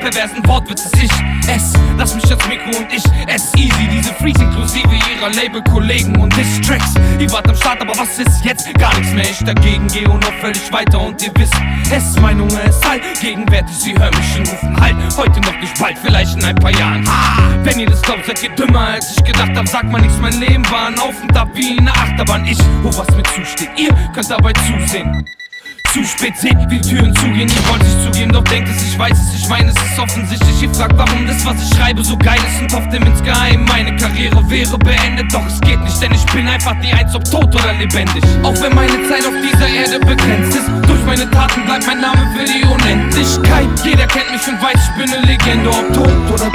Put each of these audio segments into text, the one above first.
perversen Wortwitzes. Ich lass mich das Mikro und ich easy. Diese Freaks inklusive ihrer Label-Kollegen und Diss-Tracks. Ihr wart am Start, aber was ist jetzt? Gar nichts mehr. Ich dagegen gehe unauffällig weiter und ihr wisst, Meinung ist halt gegenwärtig. Sie hören mich schon rufen halt. Heute noch nicht, bald, vielleicht in ein paar Jahren. Wenn ihr das glaubt, seid ihr dümmer als ich gedacht hab. Sagt man nichts, mein Leben war ein Auf und Ab wie eine Achterbahn. Ich, was mir zusteht, ihr könnt dabei zusehen. Zu spät seht, wie die Türen zugehen. Ihr wollt nicht zugeben, doch denkt es, ich weiß es. Ich meine, es ist offensichtlich. Ihr fragt, warum das, was ich schreibe, so geil ist und hofft insgeheim, meine Karriere wäre beendet. Doch es geht nicht, denn ich bin einfach die Eins, ob tot oder lebendig. Auch wenn meine Zeit auf dieser Erde begrenzt ist, durch meine Taten bleibt mein Name für die Unendlichkeit. Jeder kennt mich und weiß, ich bin eine Legende. Ob tot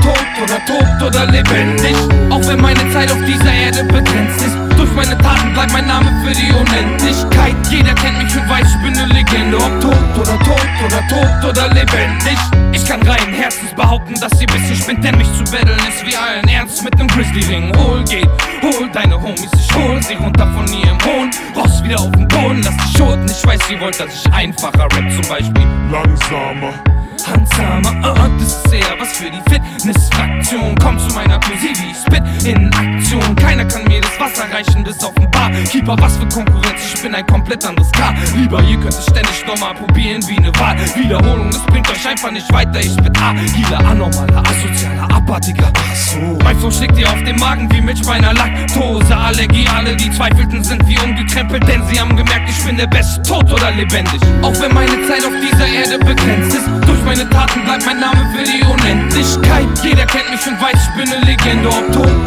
oder lebendig. Auch wenn meine Zeit auf dieser Erde begrenzt ist, durch meine Taten bleibt mein Name für die Unendlichkeit. Jeder kennt mich und weiß, ich bin eine Legende. Ob tot oder lebendig. Ich kann rein Herzens behaupten, dass ihr bisschen spinnt, denn mich zu battlen ist wie allen Ernst mit nem Grizzly-Ring. Hol deine Homies, ich hol sie runter von ihrem hohen Ross wieder auf den Boden. Lass die Schoten, ich weiß, ihr wollt, dass ich einfacher rap, zum Beispiel langsamer, handsamer, das ist eher was für die Fitnessfraktion. Komm zu meiner Poesie wie Spit in Aktion. Keiner kann mir das Wasser reichen bis auf den Barkeeper. Was für Konkurrenz, ich bin ein komplett anderes Lieber, ihr könnt es ständig nochmal probieren wie eine Wahl. Wiederholung, das bringt euch einfach nicht weiter. Ich bin agiler, anormaler, asozialer, abartiger. Ach so. Mein Flow schlägt dir auf den Magen wie Milch bei einer Laktoseallergie. Alle, die zweifelten, sind wie umgekrempelt, denn sie haben gemerkt, ich bin der Beste, tot oder lebendig. Auch wenn meine Zeit auf dieser Erde begrenzt ist, durch meine Taten bleibt mein Name für die Unendlichkeit. Jeder kennt mich und weiß, ich bin eine Legende. Ob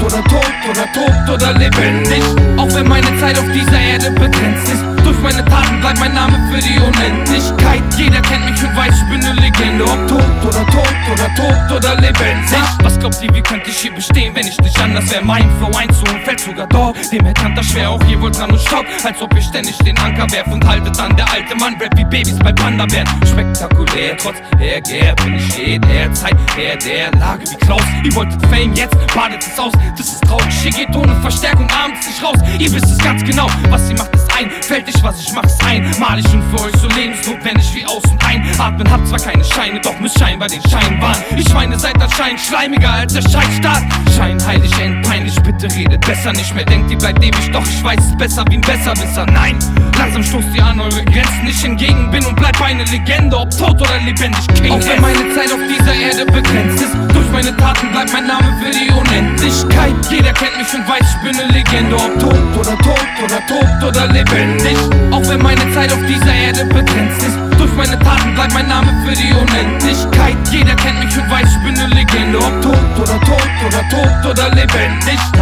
tot oder lebendig. Auch wenn meine Zeit auf dieser Erde begrenzt ist, durch meine Taten bleibt mein Name für die Unendlichkeit. Jeder kennt mich und weiß, ich bin eine Legende. Ob tot oder lebendig. Was glaubt ihr, wie könnte ich hier bestehen, wenn ich nicht anders wäre? Mein Flow einzuholen fällt sogar dort dem Headhunter schwer. Auch ihr wollt dran und stoppt, als ob ihr ständig den Anker werft und haltet an. Der alte Mann rappt wie Babys bei Panda-Bären. Spektakulär, trotz Ärger bin ich jederzeit Herr der Lage wie Klaus. Ihr wolltet Fame, jetzt badet es aus. Das ist traurig, ihr geht ohne Verstärkung abends nicht raus. Ihr wisst es ganz genau, was ihr macht ist einfältig, was ich mach ist einmalig und für euch so lebensnotwendig wie aus- und einatmen. Habt zwar keine Scheine, doch müsst scheinbar den Schein wahren. Ich meine, seid anscheinend schleimiger als der Scheißstaat. Scheinheilig, endpeinlich, bitte redet besser nicht mehr. Denkt ihr bleibt ewig, doch ich weiß es besser wie ein Besserwisser. Nein, langsam stoßt ihr an eure Grenzen. Ich hingegen bin und bleib eine Legende, ob tot oder lebendig. King auch wenn meine Zeit auf dieser Erde begrenzt ist, durch meine Taten bleibt mein Name für die Unendlichkeit. Jeder kennt mich und weiß, ich bin eine Legende. Ob tot oder lebendig. Auch wenn meine Zeit auf dieser Erde begrenzt ist, durch meine Taten bleibt mein Name für die Unendlichkeit. Jeder kennt mich und weiß, ich bin eine Legende. Ob tot oder lebendig.